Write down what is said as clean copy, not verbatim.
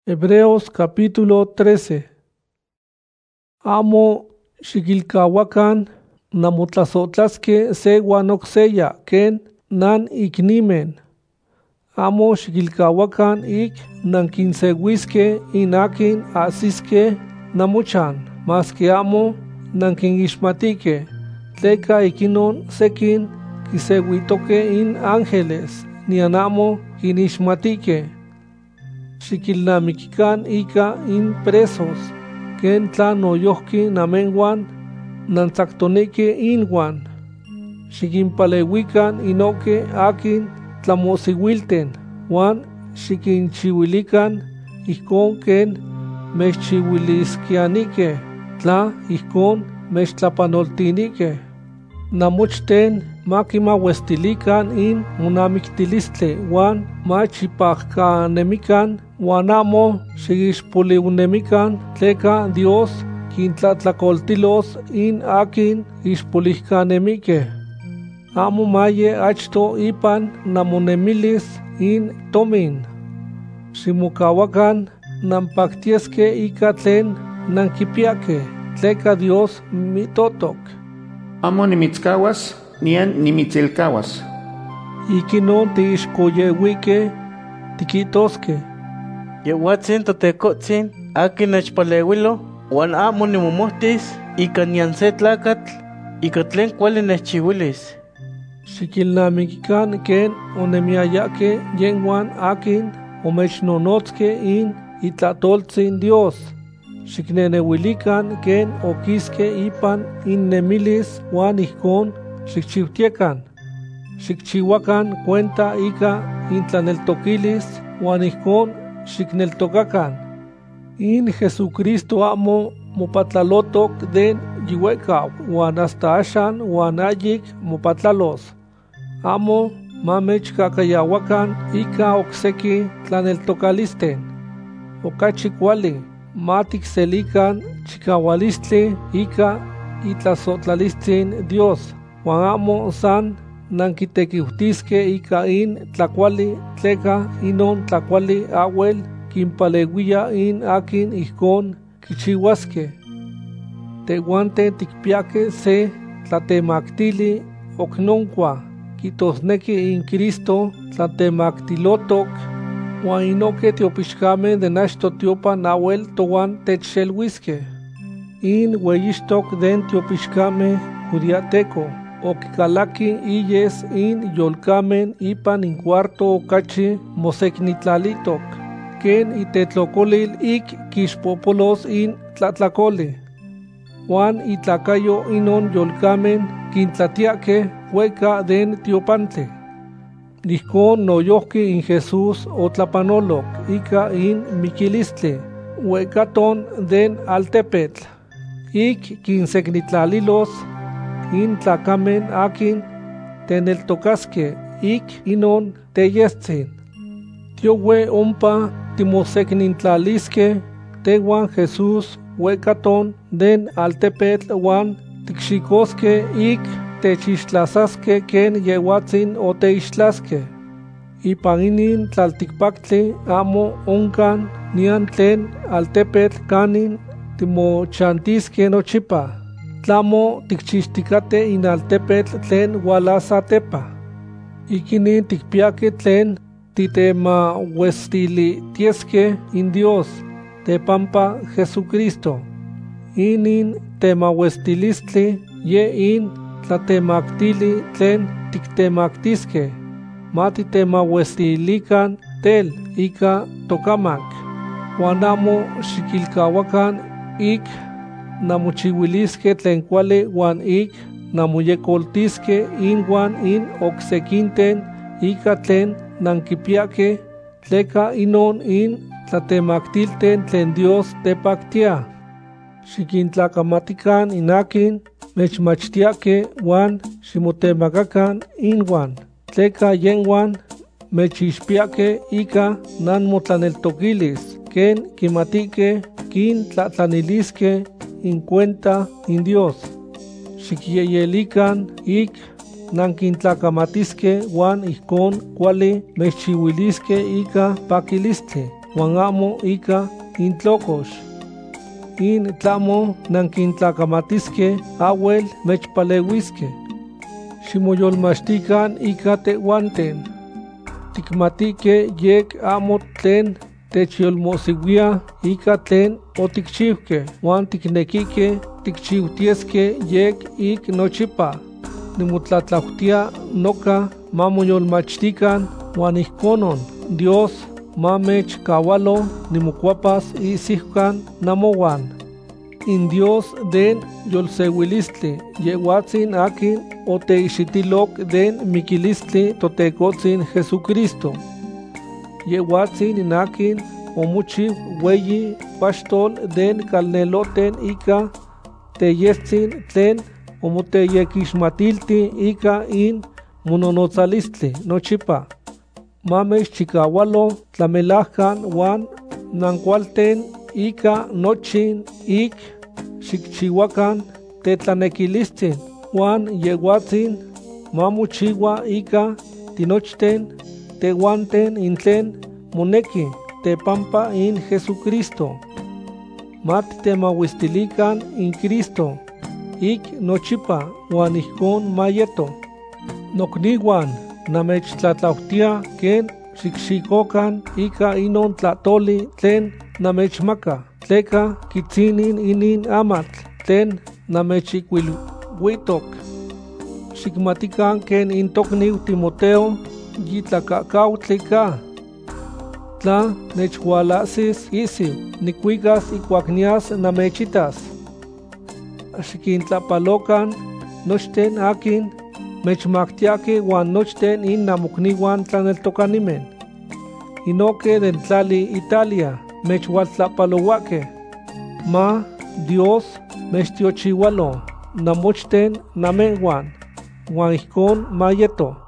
Hebreos capítulo 13. Amo xiquilcahuacan namotlasotlasque se uan ocseya ken nan iknimen. Amo xiquilcahuacan ik nanquinseuisque inakin asisque namochan, mas que amo nanquinixmatique, tleca ikinon sequin quiseuitoque in ángeles, nian amo quinixmatique. Xiquilnamiquican ika in presos, ken tla noyohqui namenuan nantzactonique inwan. Xiquinpaleuican inoque akin tlamosiuilten, uan xiquinchiuilican ijkon ken mechchiuilisquianique, tla ijkon mechtlapanoltinique. Namochten makimauestilican in monamictilistli uan machipajcanemican uan amo xiixpoliunemican, tleca Dios quintlatlacoltilos in akin ixpolihcanemique. Amo maye achto ipan namonemilis in tomin. Ximocahuacan nampactiesque ika tlen nanquipiaque, tleca Dios mitotoc. Amo nimitzcahuas, nian nimitzelcahuas. Ikinon tiixcoyehuique, tiquitosque. Yehuatzin totecotzin, akin nechpaleuilo, uan amo nimomohtis, ika nian se tlacatl, ika tlen cuali nechchiuilis. Xiquilnamiquican ken onemiayaque yenguan akin omechnonotzque in itlatoltzin Dios. Xicneneuilican ken oquisque ipan innemilis uan ijkon xicchiutiecan. Xicchihuacan cuenta ika intlaneltoquilis uan ijkon xicneltocacan. In Jesucristo amo mopatlalotoc den yiuecau uan hasta axan uan ayik mopatlalos. Amo mamechcacayahuacan ika ocsequi tlaneltocalisten. Ocachi cuali maticselican chicaualistli ika itlasotlalistzin Dios, uan amo san nanquitequiutisque ika in tlacuali, tleca inon tlacuali awel quimpaleuia in akin ijkon quichihuasque. Tehuanten ticpiaque se tlatemactili ocnoncua, quitosnequi in Cristo tlatemactilotoc, uan inoque tiopixcamen de naxto tiopan awel toan techxeluisque. In ueyixtoc den tiopixcamen judiateco, oquicalaqui iyes in yolcamen ipan in cuarto ocachi mosecnitlalitok, ken itetlocolil ik quixpopolos in tlatlacoli. Uan itlacayo inon yolcamen quintlatiaque hueca den tiopantli. Ijkon noyohqui in Jesús otlapanoloc ika in miquilistli, huecaton den altepetl, ik quinsecnitlalilos in tlacamen akin teneltocasque ik inon teyestzin. Tiohue ompa timosecnintlalisque tehuan Jesús huecaton den altepetl uan ticxicosque ik techixtlasasque ken yehuatzin oteixtlasque. Ipan inin tlalticpactli amo oncan nian tlen altepetl canin timochantisque nochipa, tlamo ticchixticate in altepetl tlen hualasatepa. Ikinin ticpiaque tlen titemauestilitiesque in Dios, tepampa Jesucristo. Inin temauestilistli ye in tlatemactili tlen tictemactisque, matitemauestilican tel ika tocamac, uan amo xiquilcahuacan ik namochiuilisque tlen cuali uan ik namoyecoltisque inuan in ocsequinten ika tlen nanquipiaque, tleca inon in tlatemactilten tlen Dios tepactia. Xiquintlacamatican inakin mechmachtiaque uan ximotemacacan inuan, tleca yenguan mechixpiaque ika nanmotlaneltoquilis, ken quimatique quintlatlanilisque in cuenta in Dios. Xicyeyelican ik nanquintlacamatisque uan ijkon cuali mechchiuilisque ika paquilistli, huan amo ika intlokox. In tlamo nankintlakamatisque awel mechpaleuisque. Ximoyolmaxtikan ika tehuanten. Tikmatike yek amo tlen techyolmosiuia ika tlen otikchiuke, huan tiknekike tikchiutiesque yek ik nochipa. Nimotlatlautia noka mamoyolmachtikan huan ijkonon Dios mamechkawalo nimokuapas isihkan namowan. In Dios den yolseuilistli yehuatzin akin oteixitilok den mikilistli totekotzin Jesucristo. Yehuatzin in akin omuchiw weyi paxtol den kalneloten ika teyetzin tlen omoteyekixmatilti ika in mononotzalistli nochipa. Mamechchikawalo tlamelajkan huan nankualten ika nochin ik xikchihuakan tetlanekilistzin huan yehuatzin mamochiua ika tinochten tehuanten in tlen moneki tepampa in Jesucristo. Mattemauistilikan in Cristo ik nochipa huan ijkon mayeto. Nokniuan namechtlatlautia ken xikxikokan ika inon tlatoli tlen namechmaka, tleka kitzinin inin amatl tlen namechikuiluitok. Xikmatikan ken in tokniu Timoteo yitlakakautli ka. Tla nechhualasis isiu, nikuikas ikuak nias namechitas. Xikintlapalokan nochten akin mechmaktiake huan nochten in namokniuan tlaneltokanimen. Inoke den tlali Italia mechhualtlapalouake. Ma Dios mechtiochiwalo namochten namenhuan, huan ijkon mayeto.